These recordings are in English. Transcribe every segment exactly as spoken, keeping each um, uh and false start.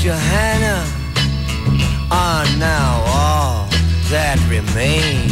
Johanna are now all that remain.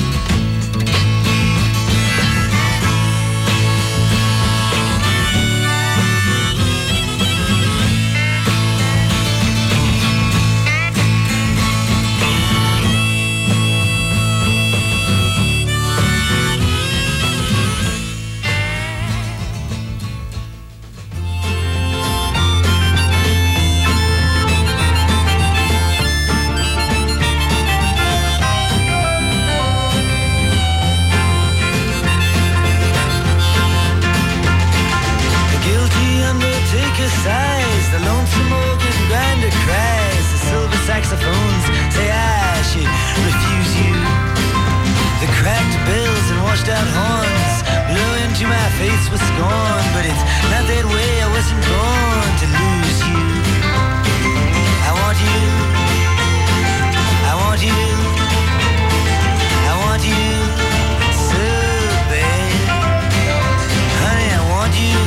Sighs, the lonesome organ grinder cries, the silver saxophones say I should refuse you. The cracked bells and washed out horns blow into my face with scorn, but it's not that way, I wasn't born to lose you. I want you, I want you, I want you so bad. Honey, I want you.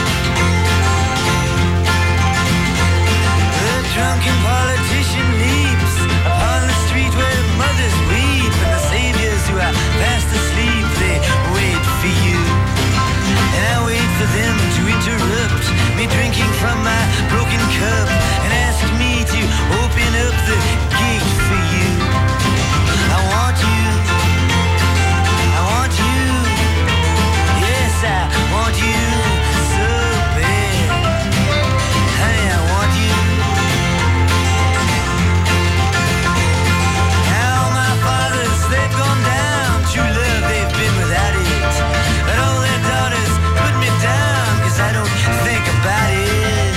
Drunken politician leaps upon the street where mothers weep, and the saviors who are fast asleep, they wait for you. And I wait for them to interrupt me drinking from my broken cup and ask me to open up the gate for you. I want you, I want you, yes I want you so bad. Honey, I want you. They've gone down, true love, they've been without it. But all their daughters put me down, cause I don't think about it.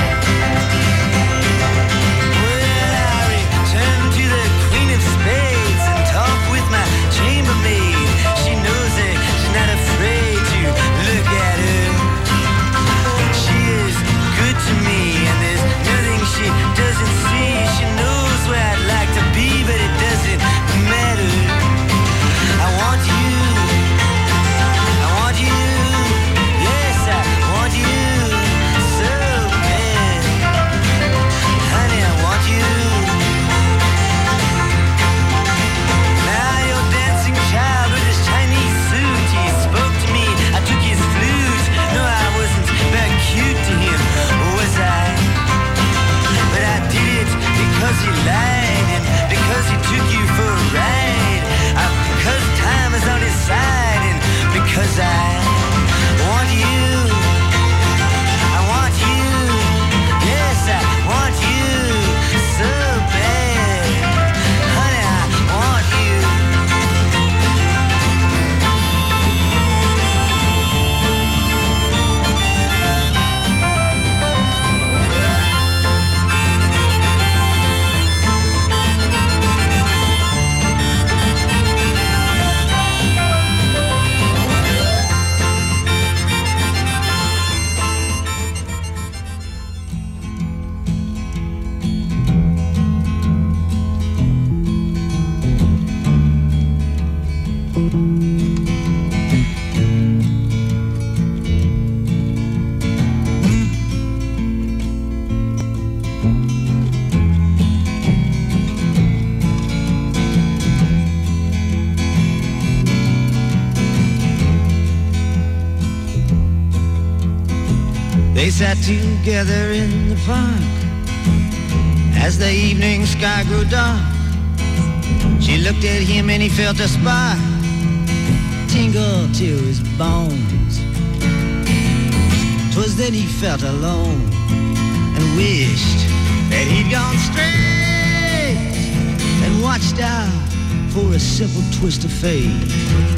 Well, I return to the Queen of Spades and talk with my chambermaid. She knows it, she's not afraid to look at her. She is good to me, and there's nothing she doesn't see. She knows where I'd like to be, but it doesn't matter. I want you, I want you, yes I want you so bad. Honey, I want you. Now your dancing child with his Chinese suit, he spoke to me, I took his flute. No, I wasn't very cute to him, was I? But I did it because he lied, and because he took you for a ride, uh, because time is on his side, and because I want you, I want you, yes I want you so bad. Honey, I want you. They sat together in the park as the evening sky grew dark. She looked at him and he felt a spark tingle to his bones. 'Twas then he felt alone and wished that he'd gone straight and watched out for a simple twist of fate.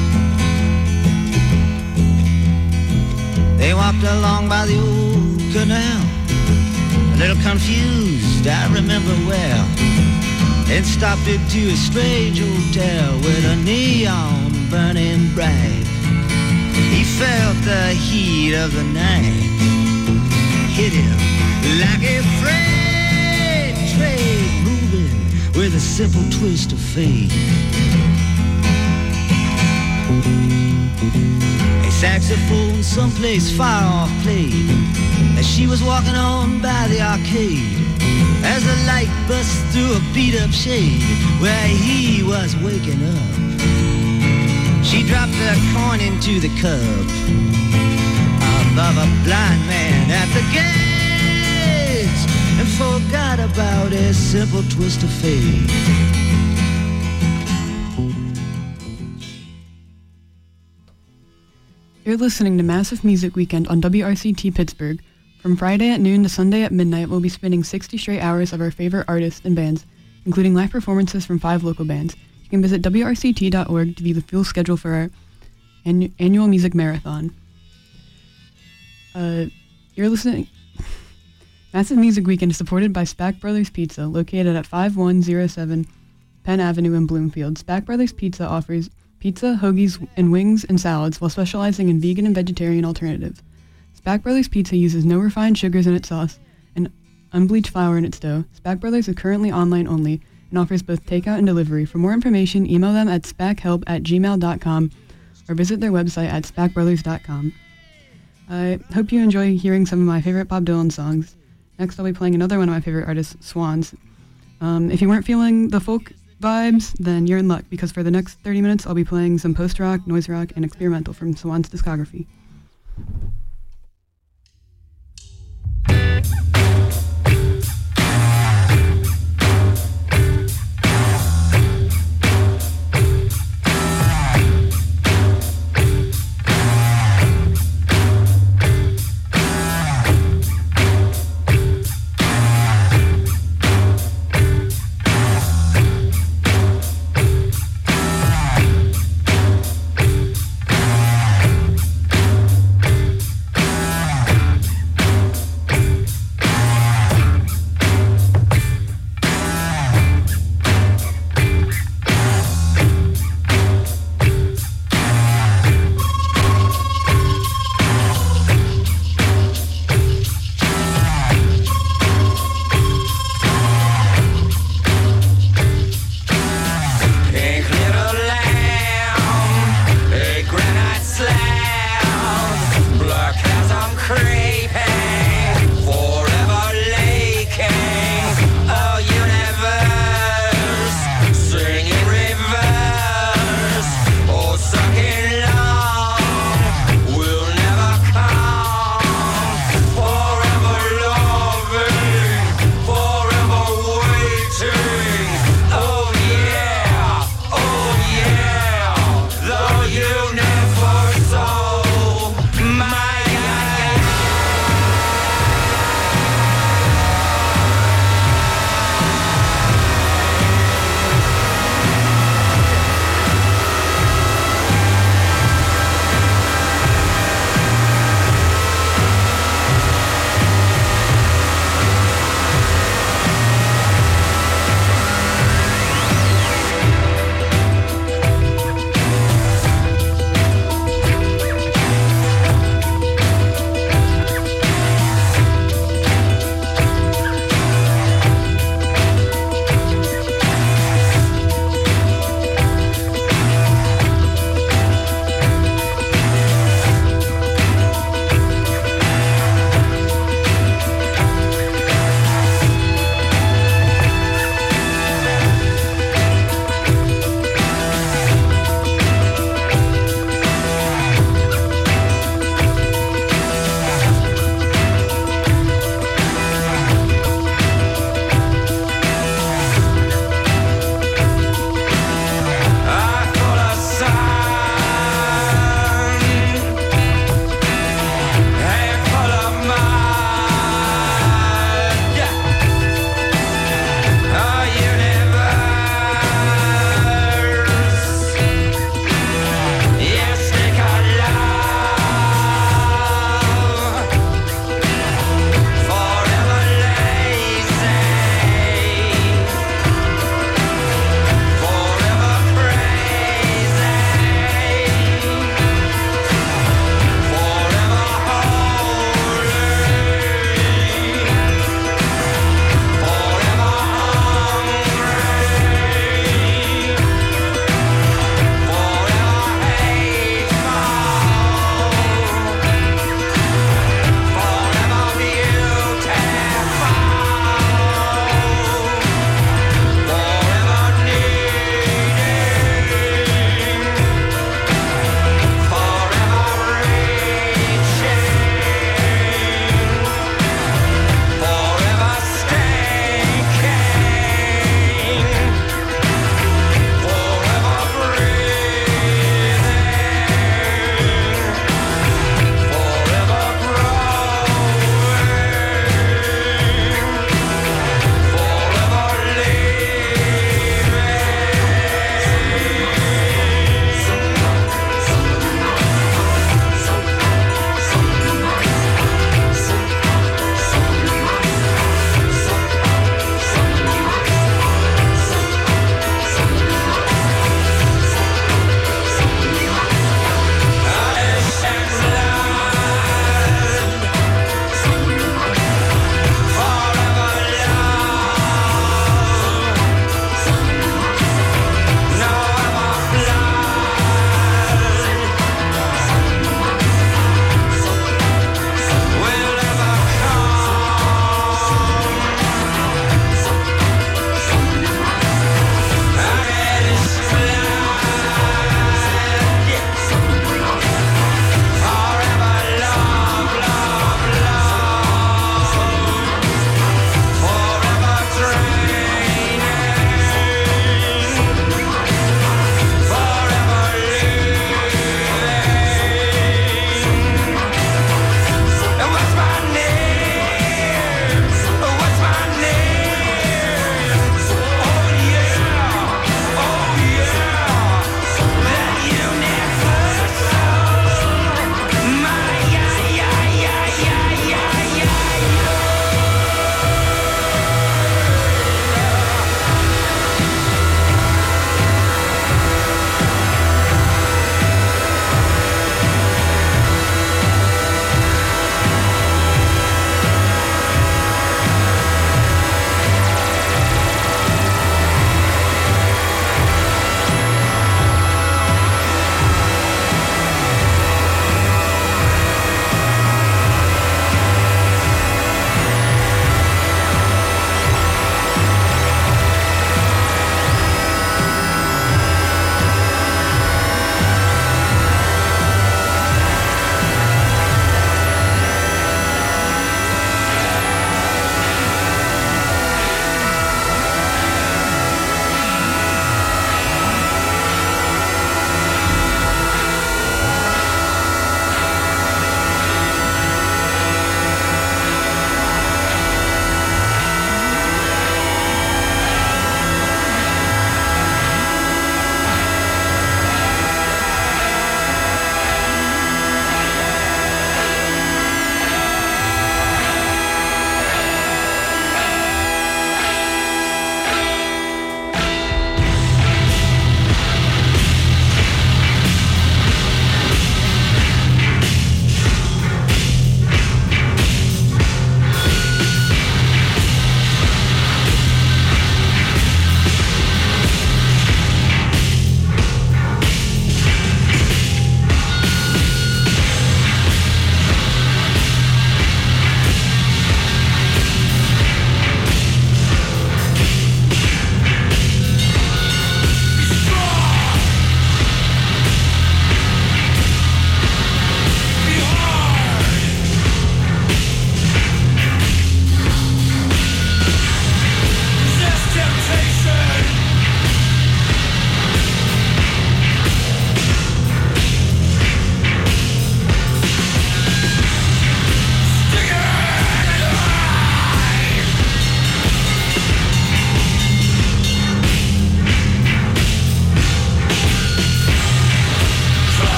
They walked along by the old canal, a little confused, I remember well, and stopped into a strange hotel with a neon burning bright. He felt the heat of the night hit him like a freight train moving with a simple twist of fate. A saxophone someplace far off played as she was walking on by the arcade. as the light burst through a beat-up shade where he was waking up. She dropped a coin into the cup above a blind man at the gates and forgot about a simple twist of fate. You're listening to Massive Music Weekend on W R C T Pittsburgh. From Friday at noon to Sunday at midnight, we'll be spinning sixty straight hours of our favorite artists and bands, including live performances from five local bands. You can visit W R C T dot org to view the full schedule for our annu- annual music marathon. Uh, you're listening... Massive Music Weekend is supported by Spack Brothers Pizza, located at five one zero seven Penn Avenue in Bloomfield. Spack Brothers Pizza offers pizza, hoagies, and wings and salads while specializing in vegan and vegetarian alternatives. Spack Brothers Pizza uses no refined sugars in its sauce and unbleached flour in its dough. Spack Brothers is currently online only and offers both takeout and delivery. For more information, email them at spackhelp at gmail dot com or visit their website at spack brothers dot com. I hope you enjoy hearing some of my favorite Bob Dylan songs. Next, I'll be playing another one of my favorite artists, Swans. Um, if you weren't feeling the folk vibes, then you're in luck, because for the next thirty minutes, I'll be playing some post-rock, noise rock, and experimental from Swans' discography.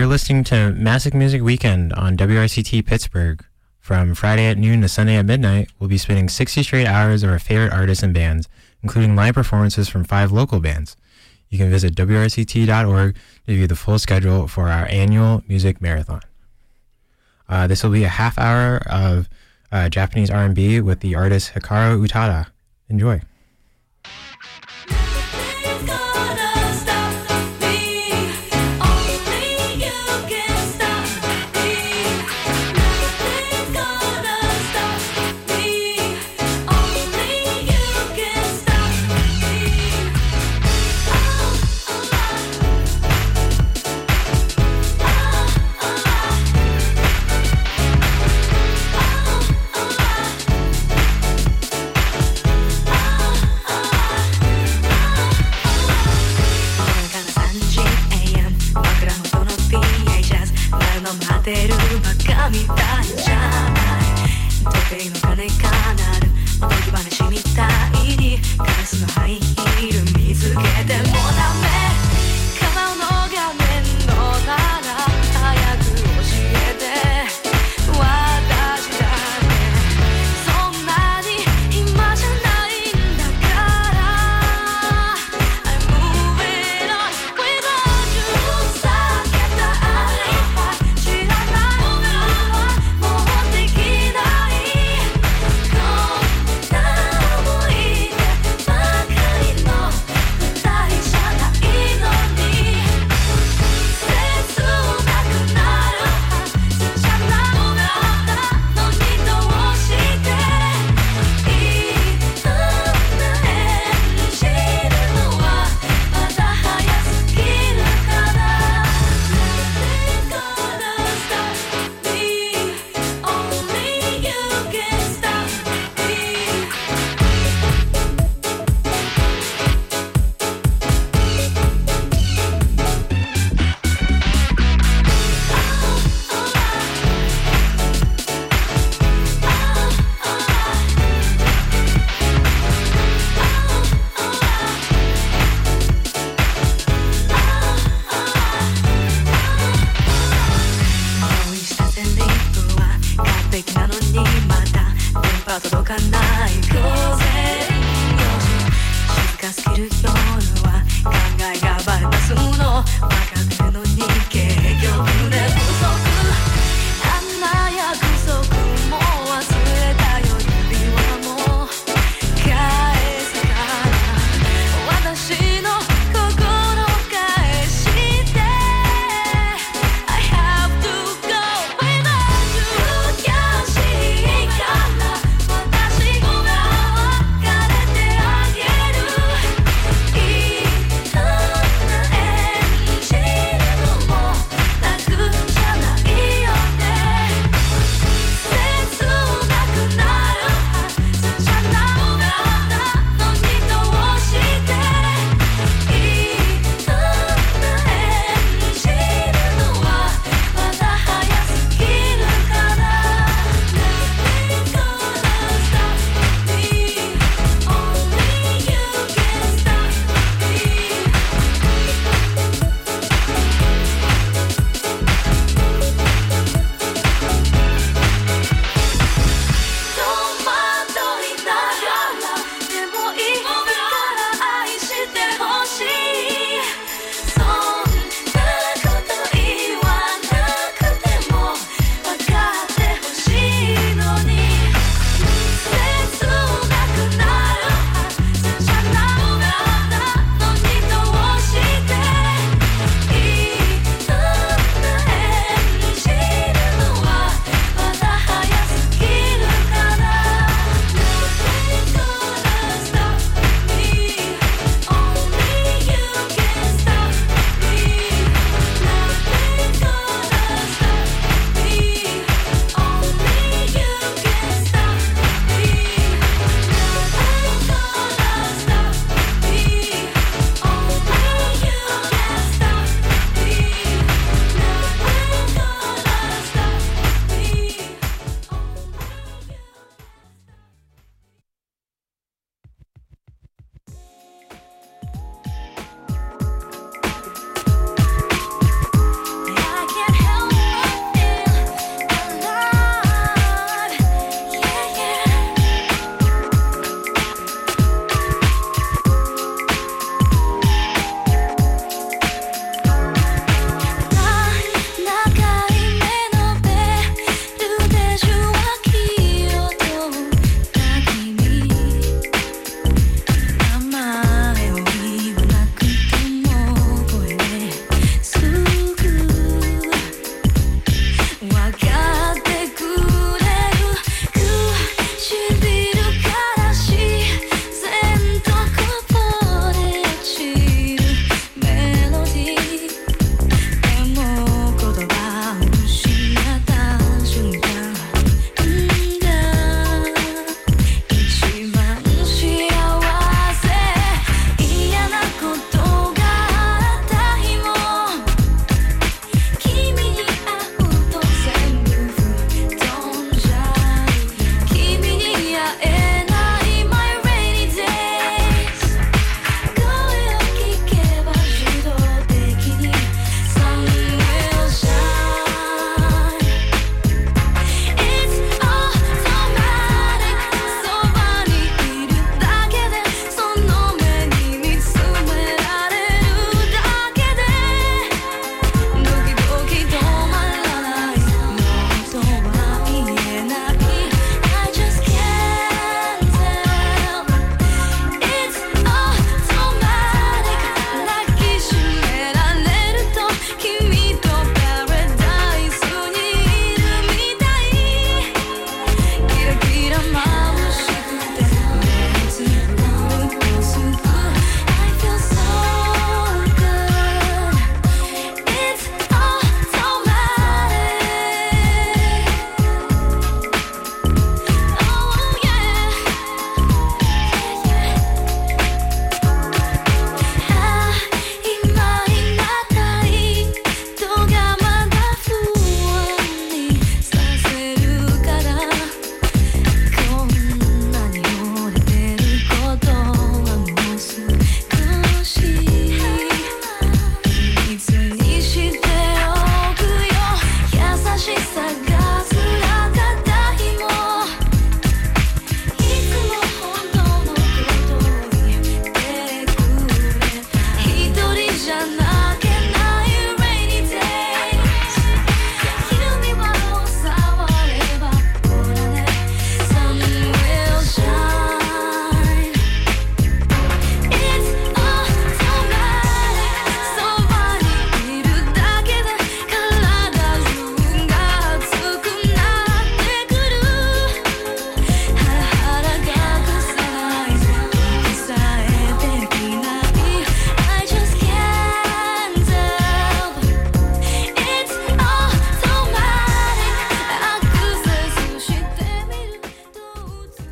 you're listening to Massive Music Weekend on W R C T Pittsburgh. From Friday at noon to Sunday at midnight, we'll be spinning sixty straight hours of our favorite artists and bands, including live performances from five local bands. You can visit W R C T dot org to view the full schedule for our annual music marathon. Uh, this will be a half hour of uh, Japanese R and B with the artist Hikaru Utada. Enjoy.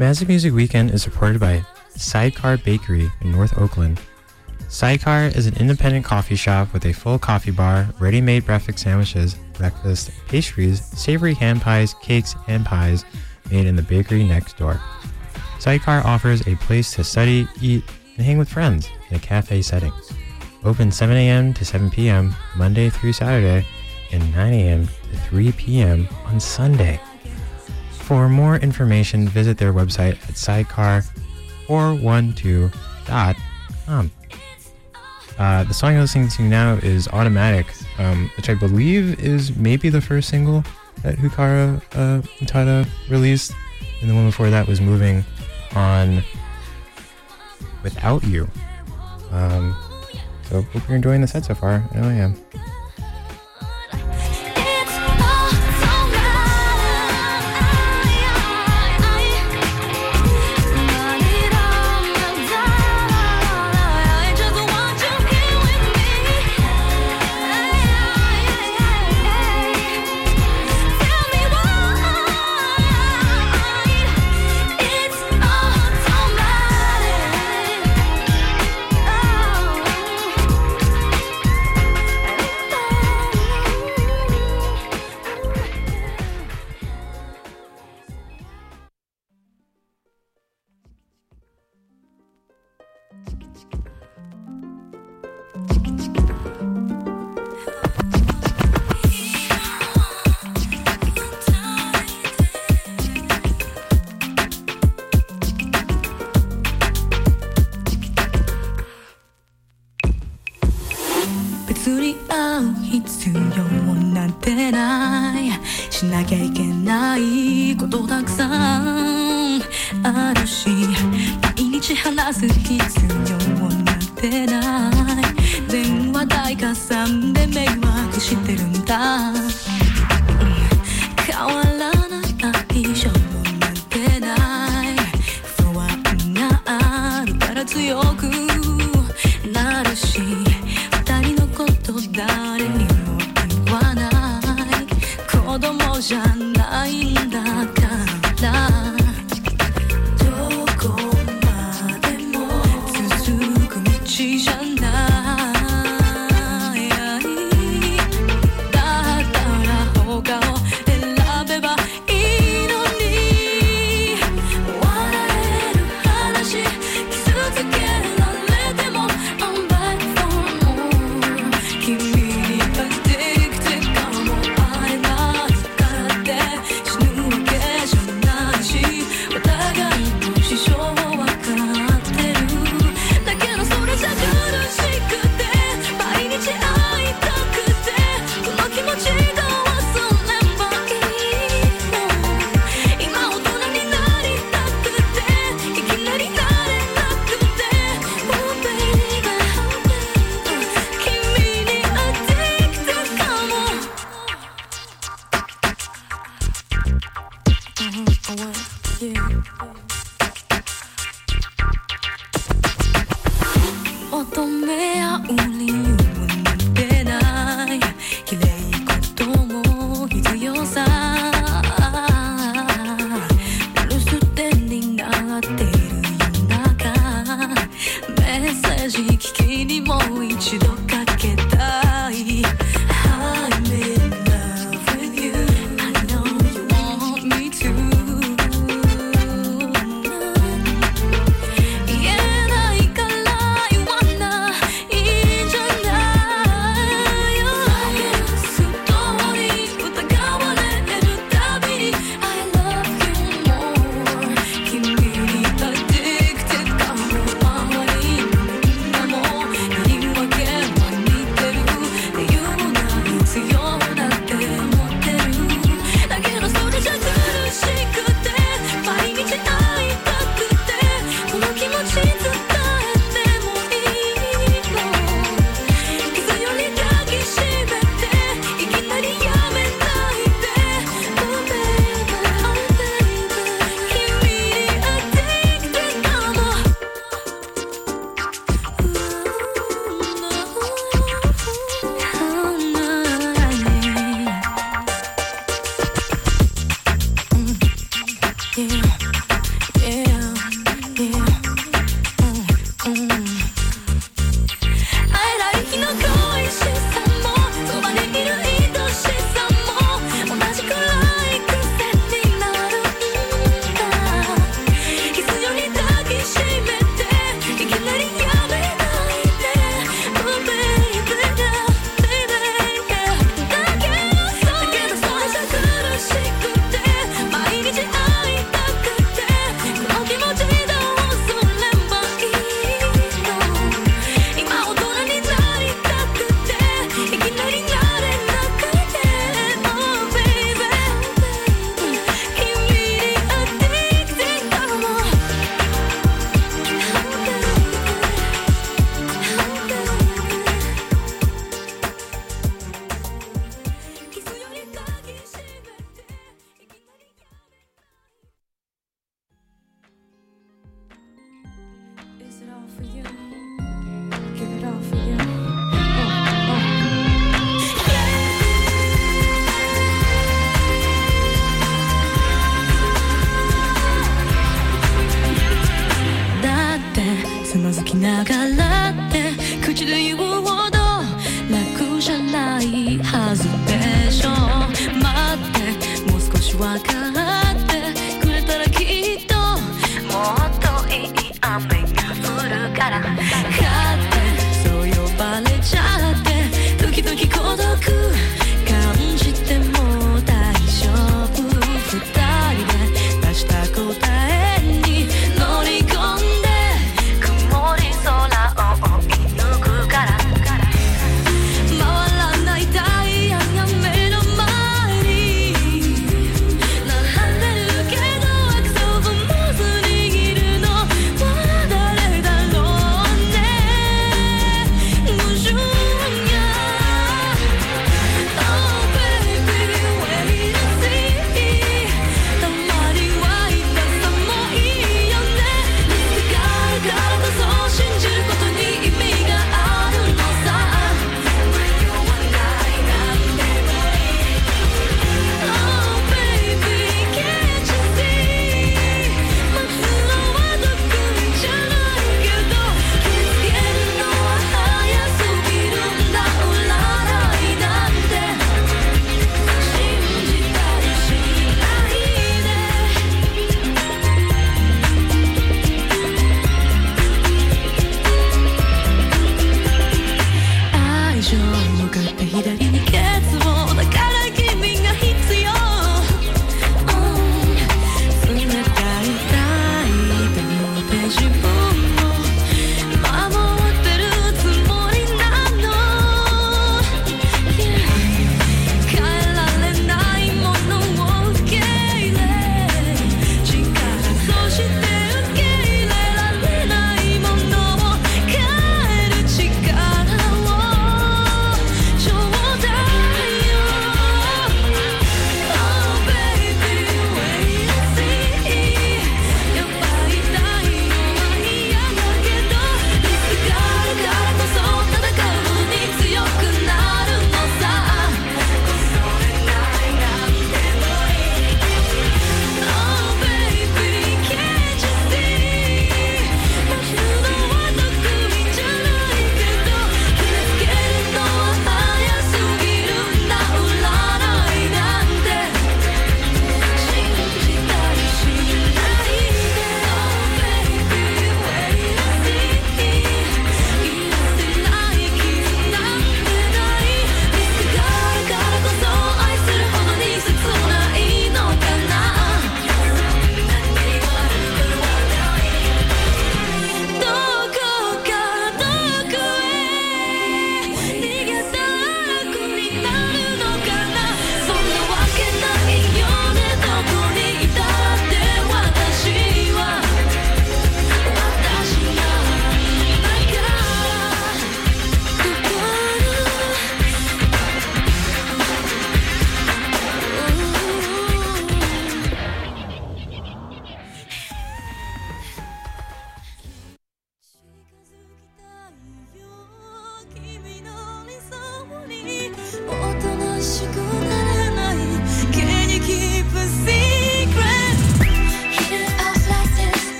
Magic Music Weekend is supported by Sidecar Bakery in North Oakland. Sidecar is an independent coffee shop with a full coffee bar, ready-made breakfast sandwiches, breakfast pastries, savory hand pies, cakes, and pies made in the bakery next door. Sidecar offers a place to study, eat, and hang with friends in a cafe setting. Open seven a.m. to seven p.m. Monday through Saturday and nine a.m. to three p.m. on Sunday. For more information, visit their website at sidecar four one two dot com. Uh, the song you're listening to now is Automatic, um, which I believe is maybe the first single that Hikaru uh, Utada released, and the one before that was Moving On Without You. Um, so hope you're enjoying the set so far. I know I am. Yeah.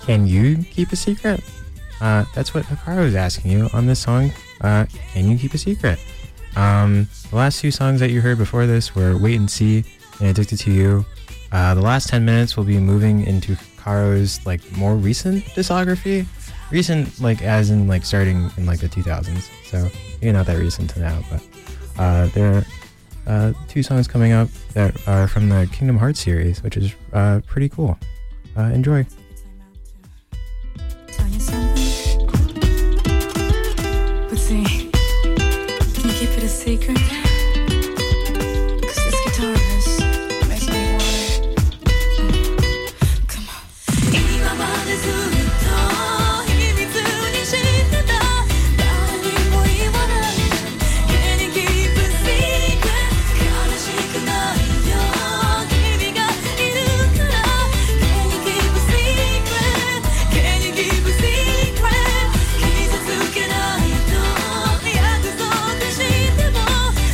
Can you keep a secret? Uh, that's what Hikaru is asking you on this song. Uh, can you keep a secret? Um, the last two songs that you heard before this were Wait and See and Addicted to You. Uh, the last ten minutes will be moving into Hikaru's like more recent discography. Recent, like as in like starting in like the two thousands. So maybe not that recent to now, but uh, there are uh, two songs coming up that are from the Kingdom Hearts series, which is uh, pretty cool. Uh, enjoy. Tell you something. But see, can you keep it a secret? Cause this guitarist makes me worry. Come on. 今までずっと秘密にしてた誰にも言わない Can you keep a secret? 悲しくないよ君がいるから Can you keep a secret? Can you keep a secret? 傷つけないと約束しても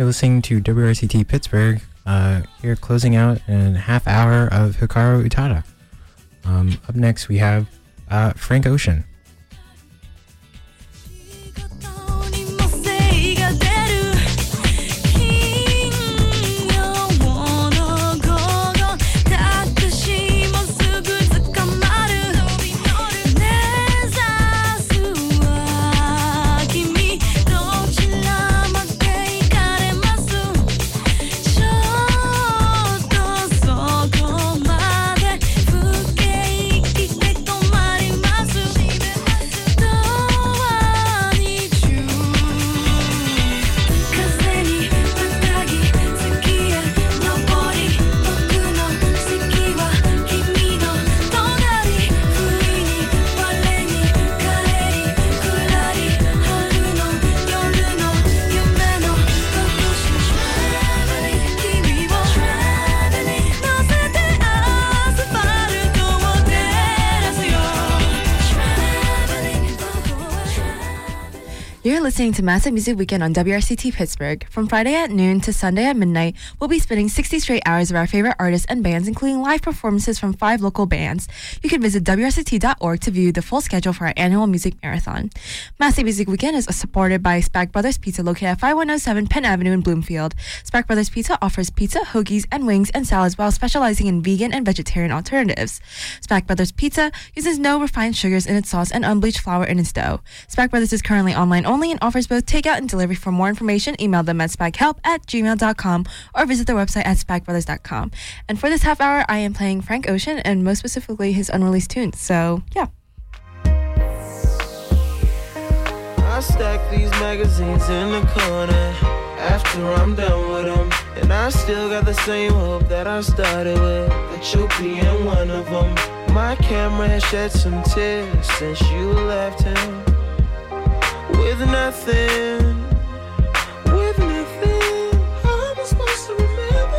You're listening to W R C T Pittsburgh. Uh, here closing out in a half hour of Hikaru Utada. Um, up next we have uh, Frank Ocean. 'You're listening to Massive Music Weekend on W R C T Pittsburgh. From Friday at noon to Sunday at midnight, we'll be spinning sixty straight hours of our favorite artists and bands, including live performances from five local bands. You can visit W R C T dot org to view the full schedule for our annual music marathon. Massive Music Weekend is supported by Spag Brothers Pizza, located at five one oh seven Penn Avenue in Bloomfield. Spag Brothers Pizza offers pizza, hoagies, and wings and salads while specializing in vegan and vegetarian alternatives. Spag Brothers Pizza uses no refined sugars in its sauce and unbleached flour in its dough. Spag Brothers is currently online only and offers both takeout and delivery. For more information, email them at spaghelp at gmail dot com or visit their website at spag brothers dot com. And for this half hour, I am playing Frank Ocean and most specifically his unreleased tunes. So, yeah. I stack these magazines in the corner after I'm done with them, and I still got the same hope that I started with, that you'll be in one of them. My camera has shed some tears since you left him. With nothing, with nothing, how am I supposed to remember?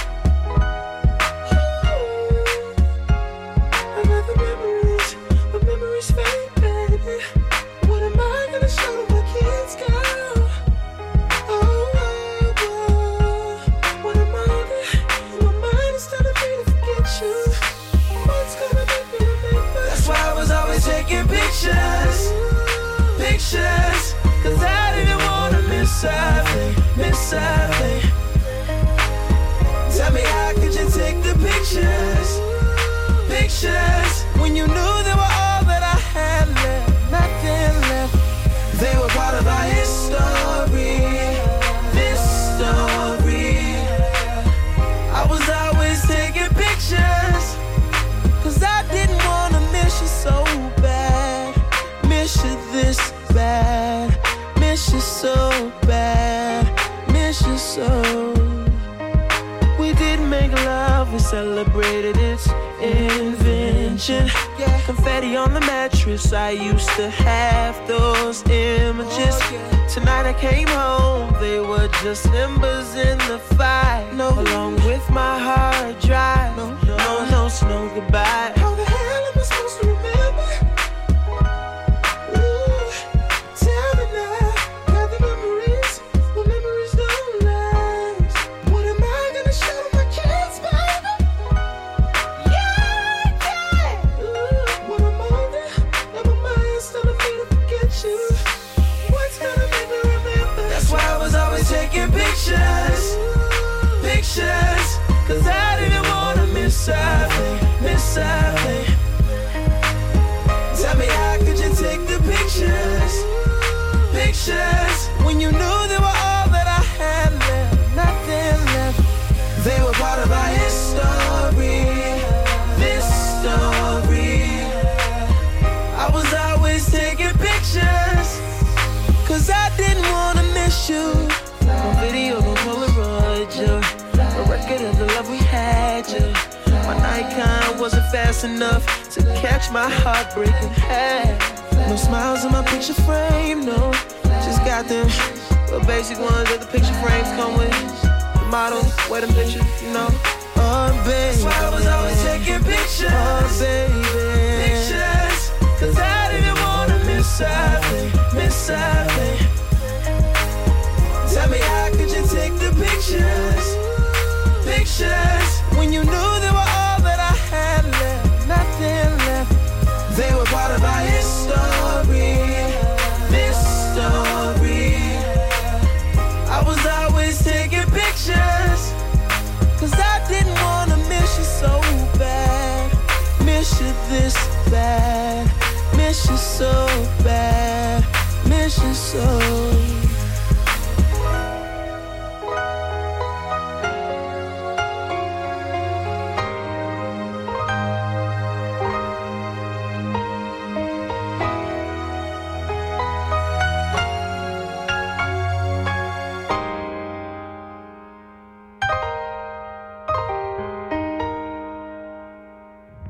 Ooh, I got the memories, but memories fade, baby. What am I gonna show my kids, girl? Oh, oh, oh. What am I gonna, my mind is telling me to forget you. What's gonna make me remember? That's why I was always taking pictures. Pictures, cause I didn't wanna miss a thing, miss a thing. Tell me, how could you take the pictures, pictures, when you knew they were all that I had left, nothing left. They were part of our history, this story. I was always taking pictures, cause I didn't wanna miss you so bad. Miss you this bad, miss you so bad, miss you so. We didn't make love, we celebrated its invention. Yeah. Confetti on the mattress, I used to have those images. Tonight I came home, they were just embers in the fire. No, along with my hard drive. No, no, no, no, no goodbye. How the hell am I supposed to remember? Pictures, pictures, cause I didn't wanna miss a thing, miss a thing. Tell me, how could you take the pictures, pictures, when you knew they were all that I had left, nothing left. They were part of our history, this story. I was always taking pictures, cause I didn't wanna miss you. No video, no Polaroid, yeah. A record of the love we had, yeah. My Nikon wasn't fast enough to catch my heart breaking half. No smiles in my picture frame, no. Just got them little basic ones that the picture frames come with. The models, wedding pictures, you know. Oh, baby. That's why I was always taking pictures. Oh, baby. Pictures, cause I didn't wanna miss a thing, miss a thing. Tell me, how could you take the pictures when you knew they were all that I had left, nothing left. They were part of our history, this story. I was always taking pictures, cause I didn't wanna miss you so bad. Miss you this bad, miss you so bad, miss you so